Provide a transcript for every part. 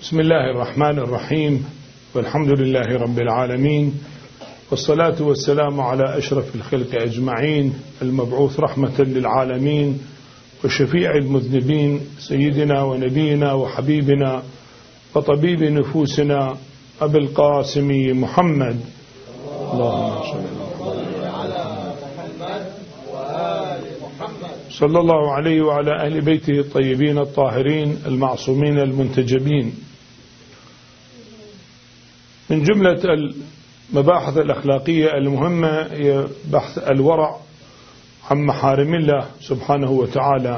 بسم الله الرحمن الرحيم، والحمد لله رب العالمين، والصلاة والسلام على أشرف الخلق أجمعين، المبعوث رحمة للعالمين وشفيع المذنبين، سيدنا ونبينا وحبيبنا وطبيب نفوسنا أبي القاسم محمد. اللهم صلى الله عليه وعلى أهل بيته الطيبين الطاهرين المعصومين المنتجبين. من جملة المباحث الأخلاقية المهمة هي بحث الورع عن محارم الله سبحانه وتعالى.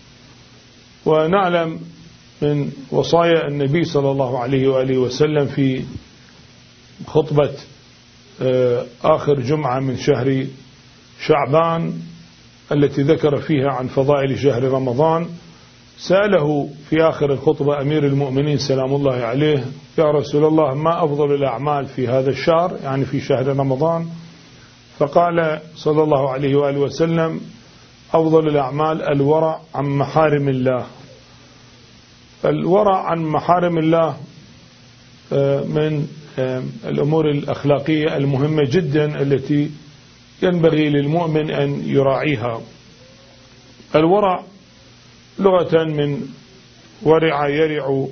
ونعلم من وصايا النبي صلى الله عليه وآله وسلم في خطبة آخر جمعة من شهر شعبان التي ذكر فيها عن فضائل شهر رمضان، سأله في آخر الخطبة أمير المؤمنين سلام الله عليه: يا رسول الله، ما أفضل الأعمال في هذا الشهر، يعني في شهر رمضان؟ فقال صلى الله عليه وآله وسلم: أفضل الأعمال الورع عن محارم الله. الورع عن محارم الله من الأمور الأخلاقية المهمة جدا التي ينبغي للمؤمن أن يراعيها. الورع لغة من ورع يرع،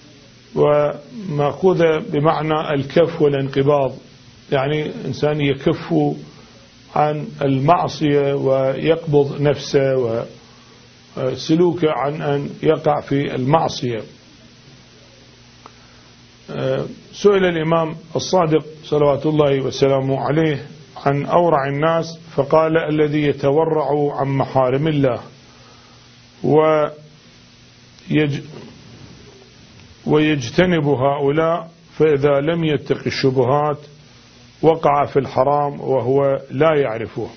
ومأخوذة بمعنى الكف والانقباض، يعني إنسان يكف عن المعصية ويقبض نفسه وسلوكه عن أن يقع في المعصية. سئل الإمام الصادق صلوات الله وسلامه عليه عن أورع الناس، فقال: الذي يتورع عن محارم الله ويجتنب هؤلاء، فإذا لم يتق الشبهات وقع في الحرام وهو لا يعرفه.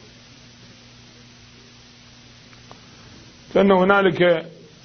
فإن هنالك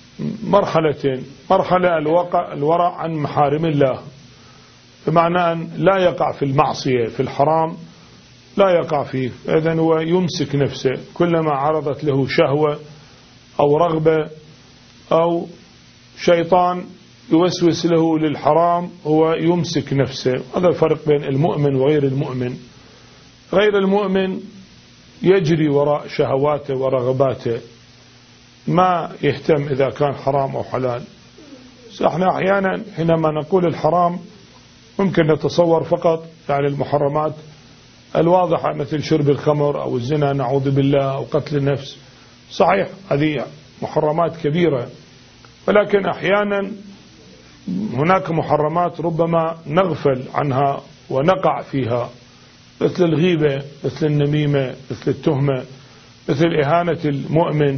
مرحلة الورع عن محارم الله، بمعنى أن لا يقع في المعصية، في الحرام لا يقع فيه. إذن هو يمسك نفسه، كلما عرضت له شهوة أو رغبة أو شيطان يوسوس له للحرام هو يمسك نفسه. هذا الفرق بين المؤمن وغير المؤمن. غير المؤمن يجري وراء شهواته ورغباته، ما يهتم إذا كان حرام أو حلال. احنا أحيانا حينما نقول الحرام ممكن نتصور فقط يعني المحرمات الواضحة، مثل شرب الخمر أو الزنا نعوذ بالله أو قتل النفس. صحيح هذه محرمات كبيرة، ولكن أحيانا هناك محرمات ربما نغفل عنها ونقع فيها، مثل الغيبة، مثل النميمة، مثل التهمة، مثل إهانة المؤمن.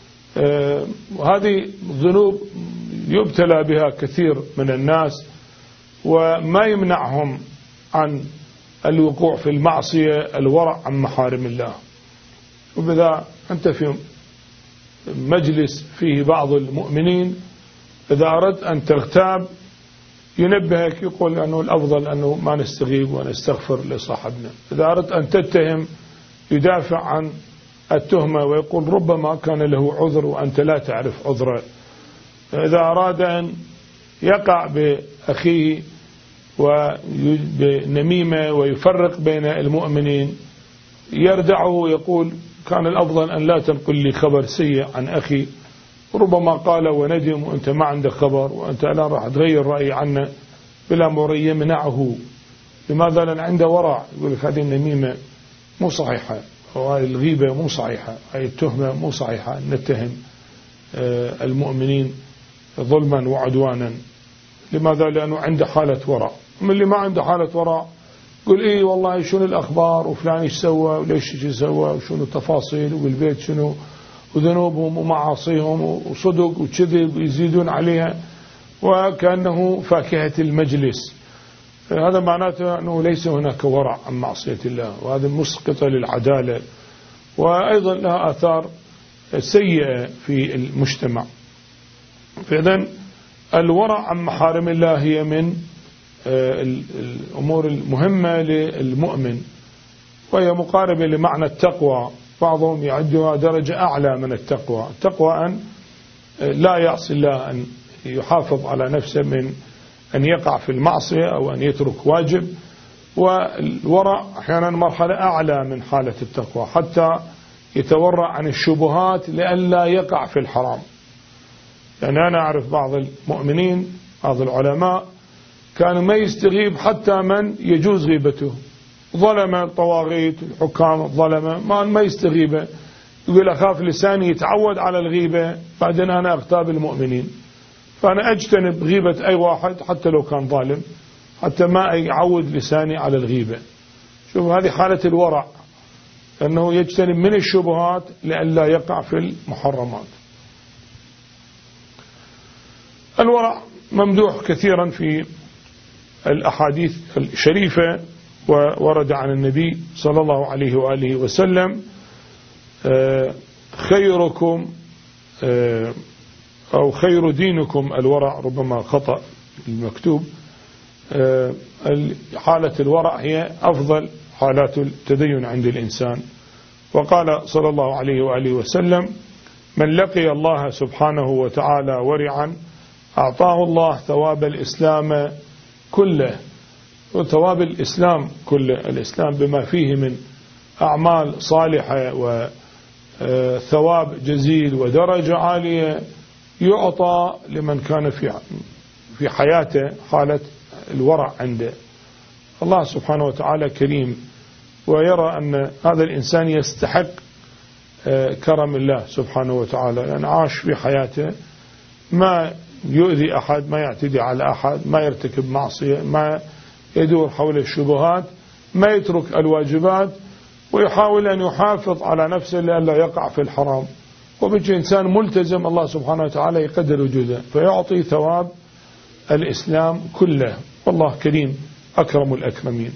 وهذه ذنوب يبتلى بها كثير من الناس، وما يمنعهم عن الوقوع في المعصية الورع عن محارم الله. وبذا أنت في مجلس فيه بعض المؤمنين، إذا أردت أن تغتاب ينبهك، يقول أنه الأفضل أنه ما نستغيب ونستغفر لصاحبنا. إذا أردت أن تتهم يدافع عن التهمة ويقول ربما كان له عذر وأنت لا تعرف عذره. إذا أراد أن يقع بأخيه وبنميمة ويفرق بين المؤمنين يردعه ويقول كان الأفضل أن لا تنقل لي خبر سيء عن أخي، ربما قال وندم وأنت ما عندك خبر وأنت الآن راح تغير رأي عنه بلا مرية. يمنعه. لماذا؟ لأن عنده ورع. يقول لك هذه النميمة مو صحيحة، وهذه الغيبة مو صحيحة، هذه التهمة مو صحيحة، نتهم المؤمنين ظلما وعدوانا. لماذا؟ لأنه عنده حالة ورع. من اللي ما عنده حالة ورع يقول إيه والله شنو الأخبار وفلان إيش سوى وليش إيش سوى وشنو التفاصيل والبيت شنو وذنوبهم ومعاصيهم وصدق وكذب ويزيدون عليها، وكأنه فاكهة المجلس. هذا معناته أنه ليس هناك ورع عن معصية الله، وهذا مسقطة للعدالة، وأيضا لها آثار سيئة في المجتمع. فإذن الورع عن محارم الله هي من الأمور المهمة للمؤمن، وهي مقاربة لمعنى التقوى. بعضهم يعدها درجة أعلى من التقوى. التقوى أن لا يعصي الله، أن يحافظ على نفسه من أن يقع في المعصية أو أن يترك واجب. والورع أحيانا مرحلة أعلى من حالة التقوى، حتى يتورع عن الشبهات لئلا يقع في الحرام. يعني أنا أعرف بعض المؤمنين، بعض العلماء كانوا ما يستغيب حتى من يجوز غيبته، ظلم الطواغيت الحكام الظلمة ما يستغيبه، يقول أخاف لساني يتعود على الغيبة بعدين أنا أغتاب المؤمنين، فأنا أجتنب غيبة أي واحد حتى لو كان ظالم، حتى ما يعود لساني على الغيبة. شوف هذه حالة الورع، أنه يجتنب من الشبهات لئلا يقع في المحرمات. الورع ممدوح كثيرا في الأحاديث الشريفة، وورد عن النبي صلى الله عليه وآله وسلم: خيركم أو خير دينكم الورع، ربما خطأ المكتوب. حالة الورع هي أفضل حالات التدين عند الإنسان. وقال صلى الله عليه وآله وسلم: من لقي الله سبحانه وتعالى ورعا أعطاه الله ثواب الإسلام كله. وثواب الإسلام كله، الإسلام بما فيه من أعمال صالحة وثواب جزيل ودرجة عالية يعطى لمن كان في حياته حالة الورع عنده. الله سبحانه وتعالى كريم، ويرى أن هذا الإنسان يستحق كرم الله سبحانه وتعالى، يعني عاش في حياته ما يؤذي أحد، ما يعتدي على أحد، ما يرتكب معصية، ما يدور حول الشبهات، ما يترك الواجبات، ويحاول أن يحافظ على نفسه لئلا يقع في الحرام. وبيجي إنسان ملتزم الله سبحانه وتعالى يقدر وجوده فيعطي ثواب الإسلام كله. والله كريم أكرم الأكرمين.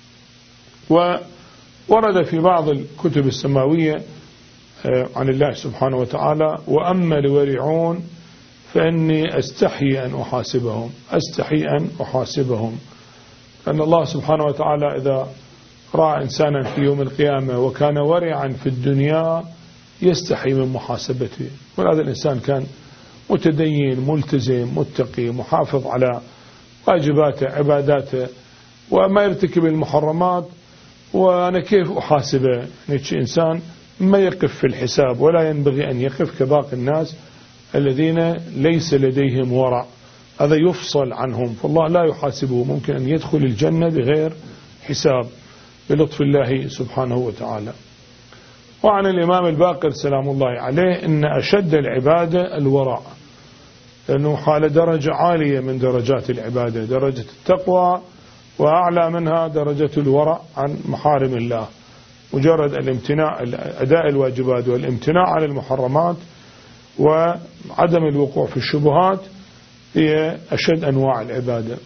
وورد في بعض الكتب السماوية عن الله سبحانه وتعالى: وأما الورعون فإني أستحي أن أحاسبهم. أستحي أن أحاسبهم، أن الله سبحانه وتعالى إذا رأى إنسانا في يوم القيامة وكان ورعا في الدنيا يستحي من محاسبته. وهذا الإنسان كان متدين ملتزم متقي محافظ على واجباته عباداته وما يرتكب المحرمات، وأنا كيف أحاسبه؟ إنسان ما يقف في الحساب، ولا ينبغي أن يقف كباقي الناس الذين ليس لديهم ورع، هذا يفصل عنهم، فالله لا يحاسبه، ممكن أن يدخل الجنة بغير حساب بلطف الله سبحانه وتعالى. وعن الإمام الباقر سلام الله عليه: إن أشد العبادة الورع، لأنه حال درجة عالية من درجات العبادة، درجة التقوى، وأعلى منها درجة الورع عن محارم الله. مجرد الامتناع أداء الواجبات والامتناع عن المحرمات وعدم الوقوع في الشبهات هي أشد أنواع العبادة.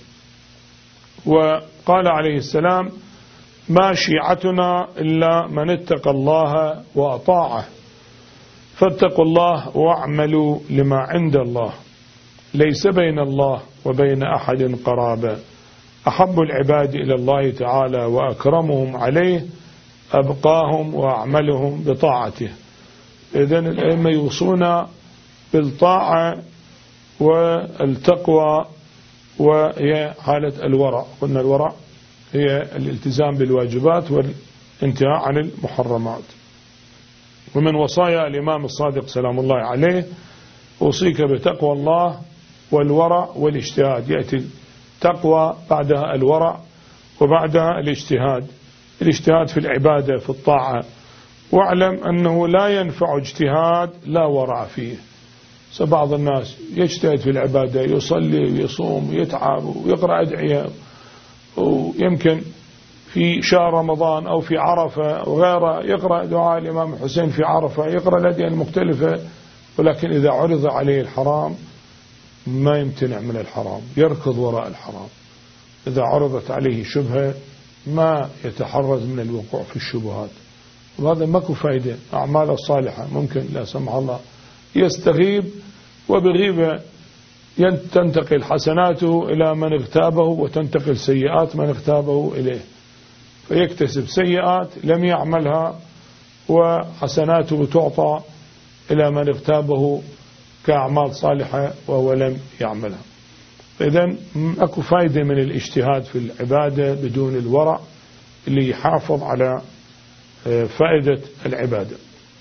وقال عليه السلام: ما شيعتنا إلا من اتقى الله وأطاعه، فاتقوا الله واعملوا لما عند الله، ليس بين الله وبين أحد قرابة، أحب العباد إلى الله تعالى وأكرمهم عليه أبقاهم وأعملهم بطاعته. إذن الأئمة يوصون بالطاعة والتقوى، وهي حالة الورع. قلنا الورع هي الالتزام بالواجبات والانتهاء عن المحرمات. ومن وصايا الإمام الصادق سلام الله عليه: أوصيك بتقوى الله والورع والاجتهاد. يأتي التقوى بعدها الورع وبعدها الاجتهاد. الاجتهاد في العبادة في الطاعة، واعلم أنه لا ينفع اجتهاد لا ورع فيه. بعض الناس يجتهد في العبادة، يصلي ويصوم ويتعب ويقرأ أدعية، ويمكن في شهر رمضان أو في عرفة وغيره يقرأ دعاء الإمام الحسين في عرفة، يقرأ الأدعية المختلفة، ولكن إذا عرض عليه الحرام ما يمتنع من الحرام، يركض وراء الحرام. إذا عرضت عليه شبهة ما يتحرز من الوقوع في الشبهات، وهذا ماكو فايدة. أعماله الصالحة ممكن لا سمح الله يستغيب، وبغيبة تنتقل حسناته إلى من اغتابه وتنتقل سيئات من اغتابه إليه، فيكتسب سيئات لم يعملها وحسناته تعطى إلى من اغتابه كأعمال صالحة وهو لم يعملها. فإذا أكو فايدة من الاجتهاد في العبادة بدون الورع اللي يحافظ على فائدة العبادة.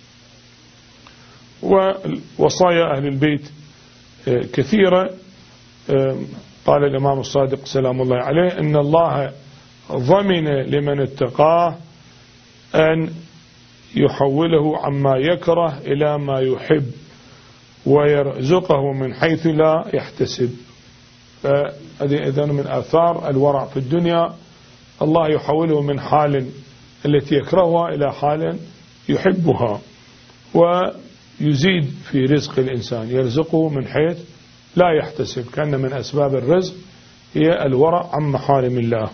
ووصايا أهل البيت كثيرة. قال الإمام الصادق سلام الله عليه إن الله ضمن لمن اتقاه أن يحوله عما يكره إلى ما يحب ويرزقه من حيث لا يحتسب. فهذه إذن من آثار الورع في الدنيا، الله يحوله من حال التي يكرهها إلى حال يحبها، ويزيد في رزق الإنسان، يرزقه من حيث لا يحتسب، كأن من أسباب الرزق هي الورع عن محارم الله.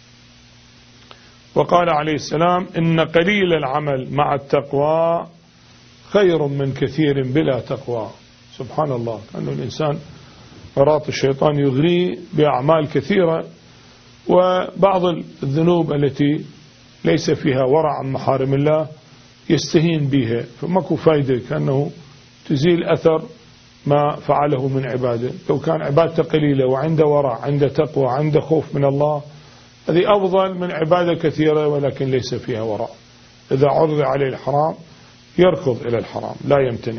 وقال عليه السلام إن قليل العمل مع التقوى خير من كثير بلا تقوى. سبحان الله، كأنه الإنسان مرات الشيطان يغريه بأعمال كثيرة، وبعض الذنوب التي ليس فيها ورع عن محارم الله يستهين بها، فماكو فايدة، كأنه تزيل أثر ما فعله من عبادة. لو كان عبادته قليلة وعنده ورع، عنده تقوى، عنده خوف من الله، هذه أفضل من عبادة كثيرة ولكن ليس فيها ورع. إذا عرض عليه الحرام يركض إلى الحرام، لا يمتنع.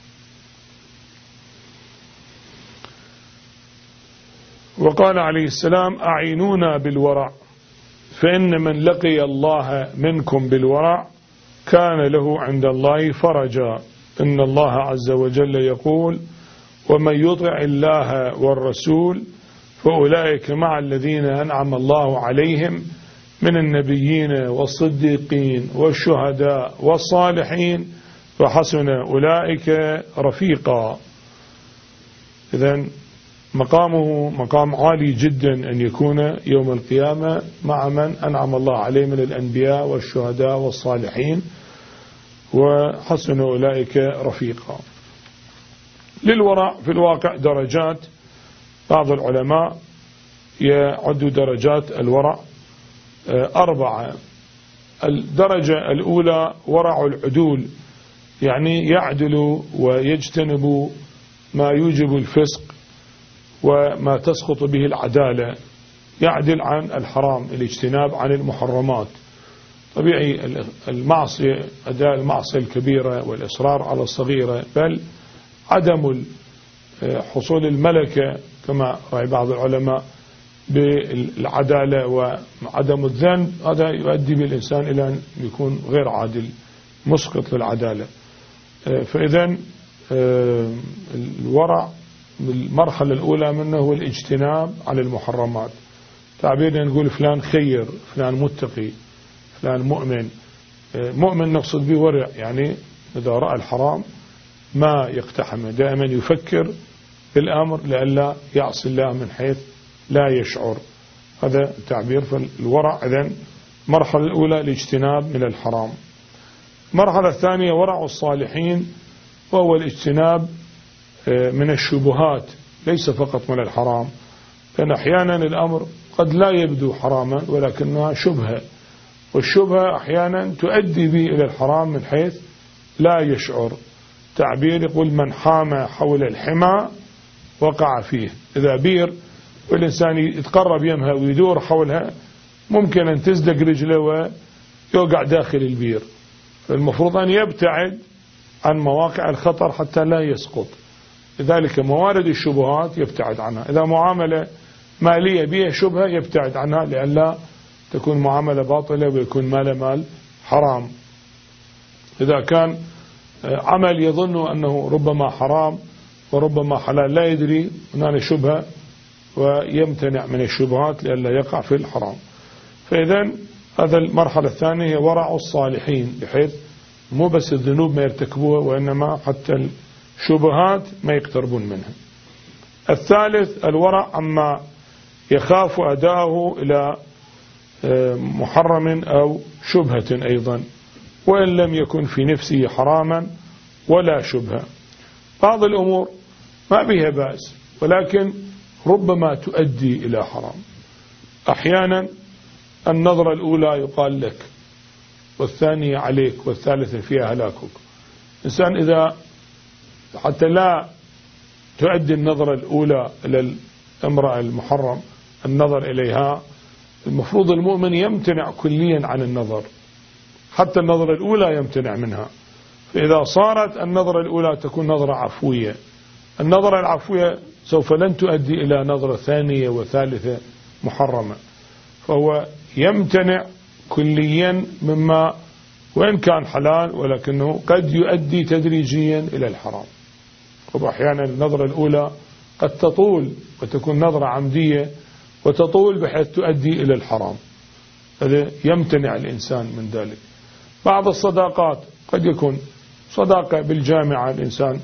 وقال عليه السلام أعينونا بالورع فإن من لقي الله منكم بالورع كان له عند الله فرجا. إن الله عز وجل يقول ومن يطع الله والرسول فأولئك مع الذين أنعم الله عليهم من النبيين والصديقين والشهداء والصالحين وحسن أولئك رفيقا. إذن مقامه مقام عالي جدا أن يكون يوم القيامة مع من أنعم الله عليه من الأنبياء والشهداء والصالحين وحسن أولئك رفيقا. للورع في الواقع درجات، بعض العلماء يعد درجات الورع 4. الدرجة الأولى ورع العدول، يعني يعدل ويجتنب ما يوجب الفسق وما تسقط به العدالة، يعدل عن الحرام، الاجتناب عن المحرمات. طبيعي المعصية، أداء المعصية الكبيرة والإصرار على الصغيرة، بل عدم حصول الملكة كما رأي بعض العلماء بالعدالة وعدم الذنب، هذا يؤدي بالإنسان إلى أن يكون غير عادل مسقط للعدالة. فإذا الورع المرحلة الأولى منه هو الاجتناب عن المحرمات. تعبيرنا نقول فلان خير، فلان متقي، فلان مؤمن. مؤمن نقصد به ورع، يعني إذا رأى الحرام ما يقتحمه، دائما يفكر بالأمر لئلا يعصي الله من حيث لا يشعر. هذا التعبير. فالورع إذن المرحلة الأولى الاجتناب من الحرام. المرحلة الثانية ورع الصالحين، وهو الاجتناب من الشبهات، ليس فقط من الحرام، لأن أحيانا الأمر قد لا يبدو حراما ولكنها شبهة، والشبهة أحيانا تؤدي به إلى الحرام من حيث لا يشعر. تعبير يقول من حام حول الحمى وقع فيه. إذا بير والإنسان يتقرب يمها ويدور حولها ممكن أن تزدق رجله ويوقع داخل البير، فالمفروض أن يبتعد عن مواقع الخطر حتى لا يسقط. لذلك موارد الشبهات يبتعد عنها. إذا معاملة مالية بها شبهة يبتعد عنها لئلا تكون معاملة باطلة ويكون مال حرام. إذا كان عمل يظن أنه ربما حرام وربما حلال لا يدري، هنا شبهة ويمتنع من الشبهات لئلا يقع في الحرام. فإذا هذا المرحلة الثانية هي ورع الصالحين، بحيث مو بس الذنوب ما يرتكبوها وإنما حتى الشبهات ما يقتربون منها. الثالث الورع عما يخاف أداءه إلى محرم أو شبهة أيضا، وإن لم يكن في نفسه حراما ولا شبهة. بعض الأمور ما بها بأس ولكن ربما تؤدي إلى حرام. أحيانا النظرة الأولى يقال لك، والثانية عليك، والثالثة فيها هلاكك. إنسان إذا حتى لا تؤدي النظرة الأولى إلى امرأة المحرم النظر إليها، المفروض المؤمن يمتنع كليا عن النظر، حتى النظرة الأولى يمتنع منها. فإذا صارت النظرة الأولى تكون نظرة عفوية، النظرة العفوية سوف لن تؤدي إلى نظرة ثانية وثالثة محرمة، فهو يمتنع كليا مما وإن كان حلال ولكنه قد يؤدي تدريجيا إلى الحرام. وأحيانا النظرة الأولى قد تطول وتكون نظرة عمدية وتطول بحيث تؤدي إلى الحرام، هذا يمتنع الإنسان من ذلك. بعض الصداقات قد يكون صداقة بالجامعة، الإنسان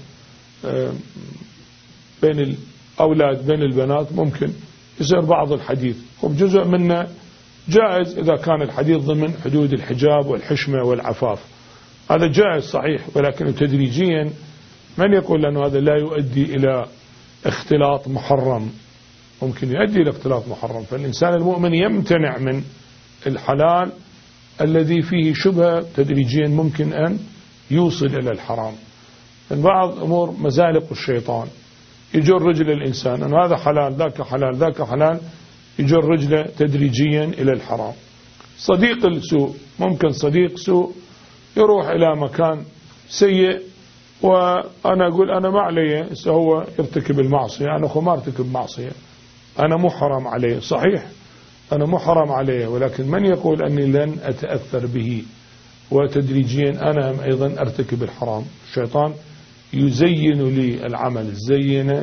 بين الأولاد بين البنات ممكن يصير بعض الحديث، وبجزء منه جائز إذا كان الحديث ضمن حدود الحجاب والحشمة والعفاف، هذا جائز صحيح، ولكن تدريجيا من يقول أنه هذا لا يؤدي إلى اختلاط محرم؟ ممكن يؤدي إلى اختلاط محرم. فالإنسان المؤمن يمتنع من الحلال الذي فيه شبهة تدريجيا ممكن أن يوصل إلى الحرام. من بعض أمور مزالق الشيطان، يجر رجل الإنسان أن هذا حلال ذاك حلال ذاك حلال، يجر رجله تدريجيا إلى الحرام. صديق السوء، ممكن صديق سوء يروح إلى مكان سيء وأنا أقول أنا ما علي، هو يرتكب المعصية، أنا أخو ما ارتكب معصية، أنا محرم عليه، صحيح أنا محرم عليه، ولكن من يقول أني لن أتأثر به وتدريجيا أنا أيضا أرتكب الحرام؟ الشيطان يزين لي العمل، زين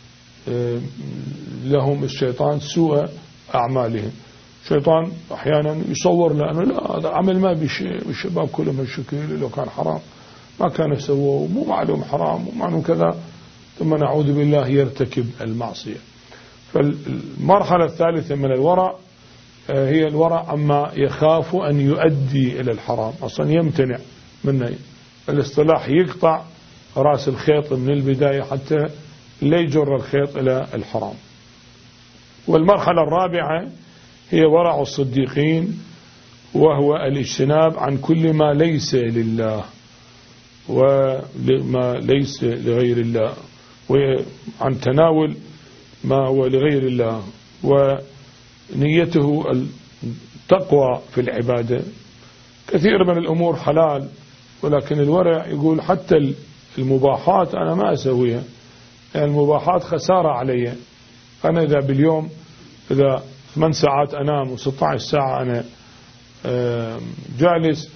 لهم الشيطان سوء أعمالهم. الشيطان أحيانا يصور لأنه لا هذا عمل ما بالشباب كلهم الشكل، لو كان حرام ما كان يسووه، مو معلوم حرام ومعنه كذا، ثم نعوذ بالله يرتكب المعصية. فالمرحلة الثالثة من الورع هي الورع عما يخاف أن يؤدي إلى الحرام، أصلا يمتنع منه، الاصطلاح يقطع رأس الخيط من البداية حتى لا يجر الخيط إلى الحرام. والمرحلة الرابعة هي ورع الصديقين، وهو الاجتناب عن كل ما ليس لله وما ليس لغير الله، وعن تناول ما هو لغير الله، ونيته التقوى في العبادة. كثير من الأمور حلال، ولكن الورع يقول حتى المباحات أنا ما أسويها، يعني المباحات خسارة علي. أنا إذا باليوم إذا 8 ساعات أنام و16 ساعة أنا جالس،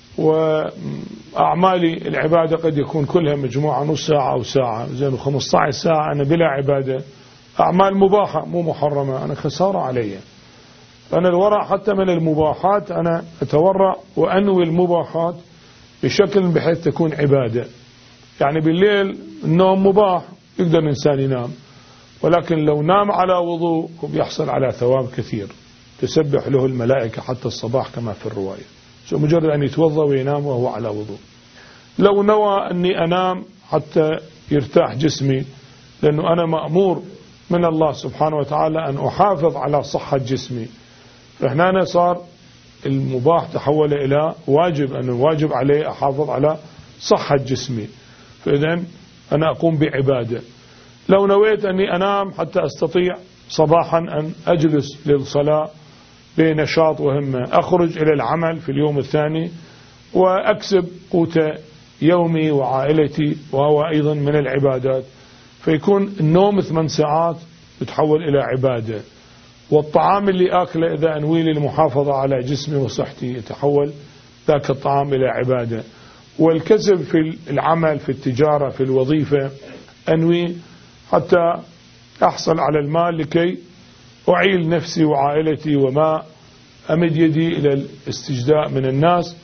وأعمالي العبادة قد يكون كلها مجموعة نص ساعة أو ساعة، زين 15 ساعة أنا بلا عبادة، أعمال مباحة مو محرمة، أنا خسارة علي. أنا الورع حتى من المباحات أنا أتورع وأنوي المباحات بشكل بحيث تكون عبادة. يعني بالليل النوم مباح، يقدر الإنسان ينام، ولكن لو نام على وضوء يحصل على ثواب كثير، تسبح له الملائكة حتى الصباح كما في الرواية، مجرد أن يتوضأ وينام وهو على وضوء. لو نوى أني أنام حتى يرتاح جسمي، لأنه أنا مأمور من الله سبحانه وتعالى أن أحافظ على صحة جسمي، فهنا صار المباح تحول إلى واجب، أنه واجب عليه أحافظ على صحة جسمي، فإذن أنا أقوم بعبادة. لو نويت أني أنام حتى أستطيع صباحا أن أجلس للصلاة بنشاط وهمة، أخرج إلى العمل في اليوم الثاني وأكسب قوت يومي وعائلتي، وهو أيضا من العبادات. فيكون النوم 8 ساعات يتحول إلى عبادة، والطعام اللي أكله إذا أنوي لي المحافظة على جسمي وصحتي يتحول ذاك الطعام إلى عبادة. والكسب في العمل في التجارة في الوظيفة أنوي حتى أحصل على المال لكي أعيل نفسي وعائلتي وما أمد يدي إلى الاستجداء من الناس.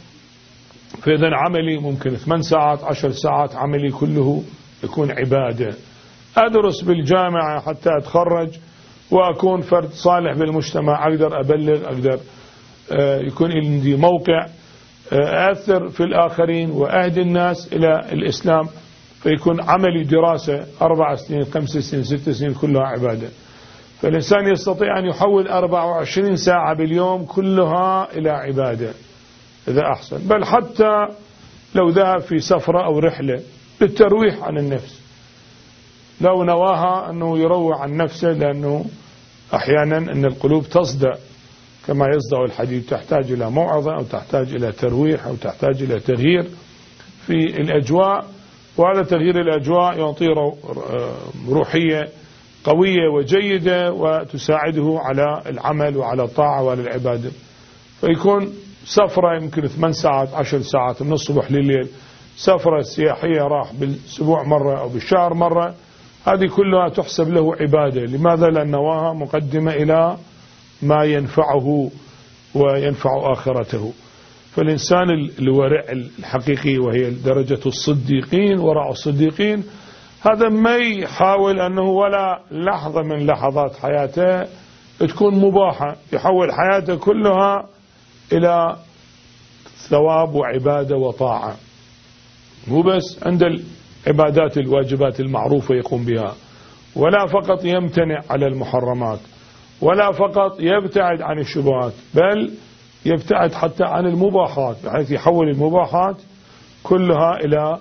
فإذا عملي ممكن 8 ساعات 10 ساعات عملي كله يكون عبادة. أدرس بالجامعة حتى أتخرج وأكون فرد صالح بالمجتمع، أقدر أبلغ، أقدر يكون عندي موقع أثر في الآخرين وأهدي الناس إلى الإسلام، فيكون عملي دراسة 4 سنين 5 سنين 6 سنين كلها عبادة. فالإنسان يستطيع أن يحول 24 ساعة باليوم كلها إلى عبادة إذا أحسن، بل حتى لو ذهب في سفرة أو رحلة للترويح عن النفس، لو نواها أنه يروع عن نفسه، لأنه أحيانا أن القلوب تصدأ كما يصدأ الحديد، تحتاج إلى موعظة أو تحتاج إلى ترويح أو تحتاج إلى تغيير في الأجواء، وهذا تغيير الأجواء يعطي روحية قوية وجيدة وتساعده على العمل وعلى الطاعة وعلى العبادة. فيكون سفرة يمكن 8 ساعات 10 ساعات من الصبح لليل، سفرة سياحية راح بالأسبوع مرة أو بالشهر مرة، هذه كلها تحسب له عبادة. لماذا؟ لأن نواها مقدمة إلى ما ينفعه وينفع آخرته. فالإنسان الورع الحقيقي، وهي درجة الصديقين، ورع الصديقين، هذا ما يحاول أنه ولا لحظة من لحظات حياته تكون مباحة، يحول حياته كلها إلى ثواب وعبادة وطاعة. مو بس عند العبادات الواجبات المعروفة يقوم بها، ولا فقط يمتنع على المحرمات، ولا فقط يبتعد عن الشبهات، بل يبتعد حتى عن المباحات، بحيث يحول المباحات كلها إلى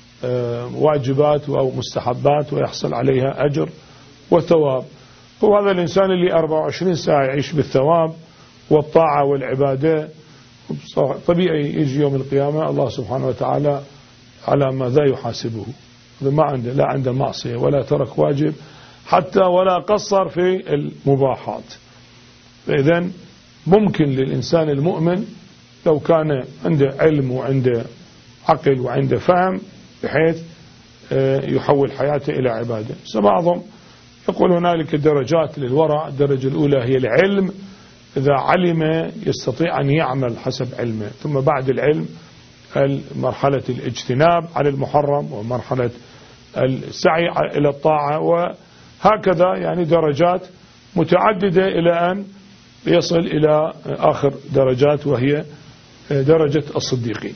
واجبات أو مستحبات ويحصل عليها أجر وثواب. هو هذا الإنسان اللي 24 ساعة يعيش بالثواب والطاعة والعبادة، طبيعي يجي يوم القيامة الله سبحانه وتعالى على ماذا يحاسبه. ما عنده، لا عنده معصية ولا ترك واجب حتى ولا قصر في المباحات. فإذا ممكن للإنسان المؤمن لو كان عنده علم وعنده عقل وعنده فهم بحيث يحول حياته إلى عبادة. بعضهم يقول هنالك درجات للورع. الدرجة الأولى هي العلم، إذا علم يستطيع أن يعمل حسب علمه، ثم بعد العلم مرحلة الاجتناب على المحرم، ومرحلة السعي إلى الطاعة، وهكذا يعني درجات متعددة إلى أن يصل إلى آخر درجات وهي درجة الصديقين.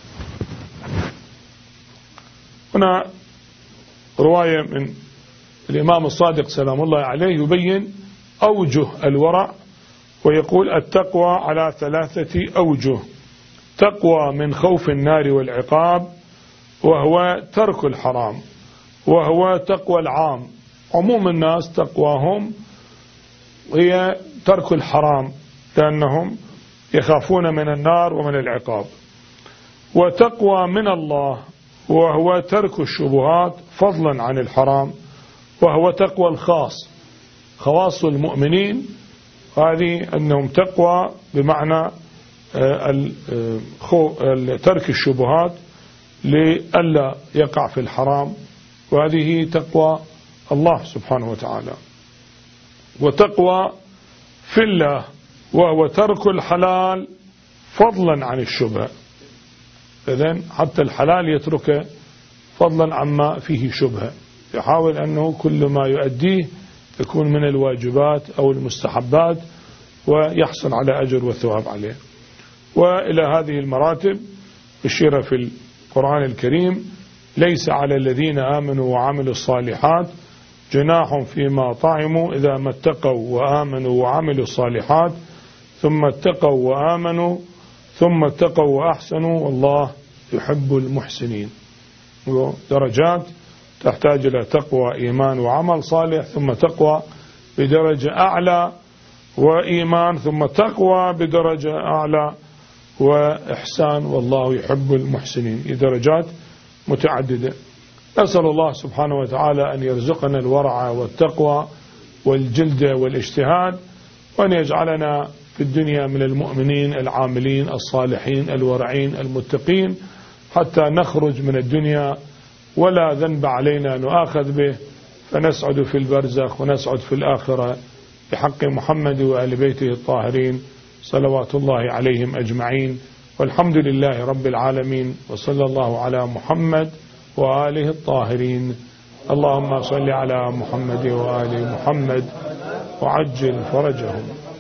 هنا رواية من الإمام الصادق سلام الله عليه يبين أوجه الورع، ويقول التقوى على 3 أوجه: تقوى من خوف النار والعقاب، وهو ترك الحرام، وهو تقوى العام. عموم الناس تقواهم هي ترك الحرام لأنهم يخافون من النار ومن العقاب. وتقوى من الله، وهو ترك الشبهات فضلا عن الحرام، وهو تقوى الخاص، خواص المؤمنين هذه أنهم تقوى بمعنى ترك الشبهات لئلا يقع في الحرام، وهذه تقوى الله سبحانه وتعالى. وتقوى في الله، وهو ترك الحلال فضلا عن الشبهة. إذن حتى الحلال يتركه فضلا عما فيه شبهة، يحاول أنه كل ما يؤديه يكون من الواجبات أو المستحبات ويحصل على أجر وثواب عليه. وإلى هذه المراتب أشير في القرآن الكريم: ليس على الذين آمنوا وعملوا الصالحات جناح فيما طعموا إذا ما اتقوا وآمنوا وعملوا الصالحات ثم اتقوا وآمنوا ثم اتقوا وأحسنوا والله يحب المحسنين. درجات تحتاج إلى تقوى، إيمان وعمل صالح، ثم تقوى بدرجة أعلى، وإيمان، ثم تقوى بدرجة أعلى، وإحسان، والله يحب المحسنين. درجات متعددة. أسأل الله سبحانه وتعالى أن يرزقنا الورع والتقوى والجلد والاجتهاد، وأن يجعلنا في الدنيا من المؤمنين العاملين الصالحين الورعين المتقين، حتى نخرج من الدنيا ولا ذنب علينا نؤاخذ به، فنسعد في البرزخ ونسعد في الآخرة بحق محمد وآل بيته الطاهرين صلوات الله عليهم أجمعين. والحمد لله رب العالمين، وصلى الله على محمد وآله الطاهرين. اللهم صل على محمد وآل محمد وعجل فرجهم.